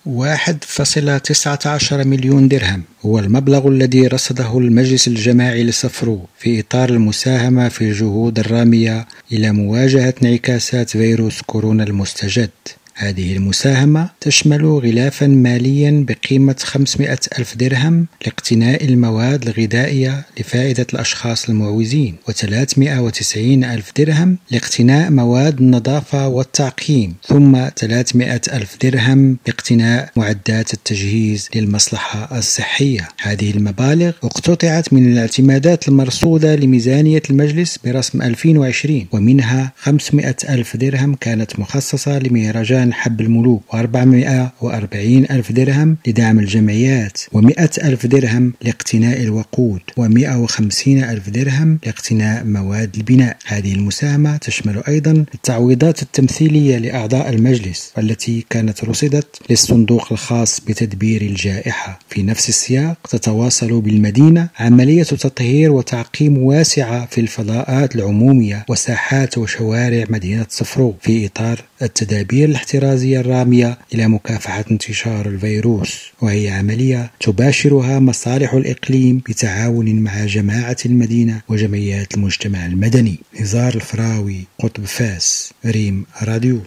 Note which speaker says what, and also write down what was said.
Speaker 1: 1.19 مليون درهم هو المبلغ الذي رصده المجلس الجماعي لصفرو في إطار المساهمة في الجهود الرامية إلى مواجهة انعكاسات فيروس كورونا المستجد. هذه المساهمة تشمل غلافا ماليا بقيمة 500 ألف درهم لاقتناء المواد الغذائية لفائدة الأشخاص المعوزين، و390 ألف درهم لاقتناء مواد النظافة والتعقيم، ثم 300 ألف درهم لاقتناء معدات التجهيز للمصلحة الصحية. هذه المبالغ اقتطعت من الاعتمادات المرصودة لميزانية المجلس برسم 2020، ومنها 500 ألف درهم كانت مخصصة لمهرجان حب الملوك، و440 ألف درهم لدعم الجمعيات، و100 ألف درهم لاقتناء الوقود، و150 ألف درهم لاقتناء مواد البناء. هذه المساهمة تشمل أيضا التعويضات التمثيلية لأعضاء المجلس التي كانت رصدت للصندوق الخاص بتدبير الجائحة. في نفس السياق تتواصل بالمدينة عملية تطهير وتعقيم واسعة في الفضاءات العمومية وساحات وشوارع مدينة صفرو في إطار التدابير الاحترازية الرامية إلى مكافحة انتشار الفيروس، وهي عملية تباشرها مصالح الإقليم بتعاون مع جماعة المدينة وجمعيات المجتمع المدني. نزار الفراوي، قطب فاس، ريم راديو.